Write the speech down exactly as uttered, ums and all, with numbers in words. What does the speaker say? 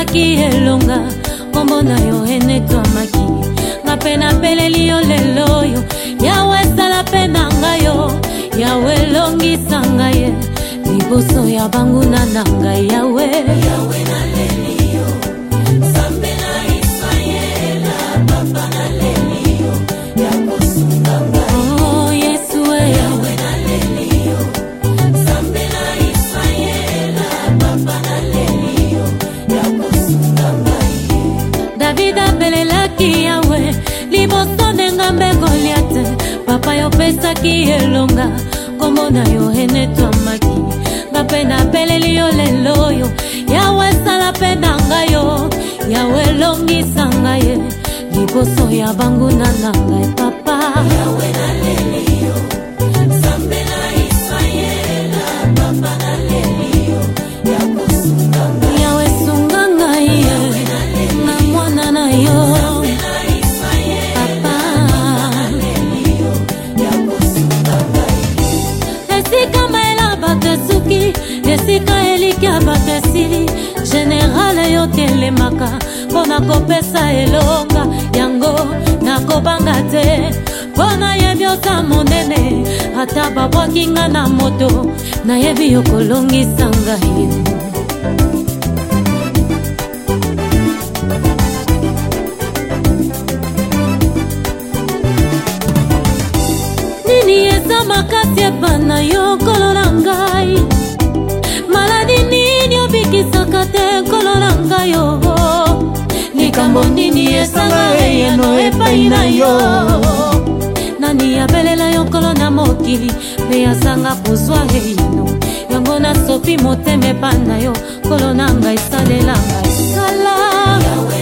opesaki elonga kombo na yo enetwamaki nga pe napeleli yo lelo yo Yawe sala pe na ngai yo Yawe longisa ngai liboso ya banguna na ngai Yawe Yawe naleli yo Nzambe na Israela papa naleli yo ya kosunga ngai oh Yesu Yawe naleli yo Nzambe na Israela papa naleli yo ya kosunga ngai David apelelaki Yawe liboso nengambe Goliath papa yo pesaki elonga kombo na yo enetwamaki nga pe napeleli yo lelo yo Yawe sala pe na ngai yo Yawe longisa ngai liboso ya banguna na ngai papa Yawe naleli yo Nzambe na Israela papa naleli yo ya kosunga ngai Yawe sunga ngai na mwana na yo Esika elikia batesili General yo telemaka Pona kopesa elonga Yango nakobanga te Pona yebi oza monene Ata babwaki nga na moto Na yebi yo kolongisa ngai Nini eza makasi epana yo kolona ngai Maladi nini obikisaka te kolona ngai yo Likambo nini esanga eyeno epai na yo Nani abelela yo kolona mokili Pe asanga kozwa eyeno Yango na sopi moteme pa na yo kolona ngai salela ngai sala Yawe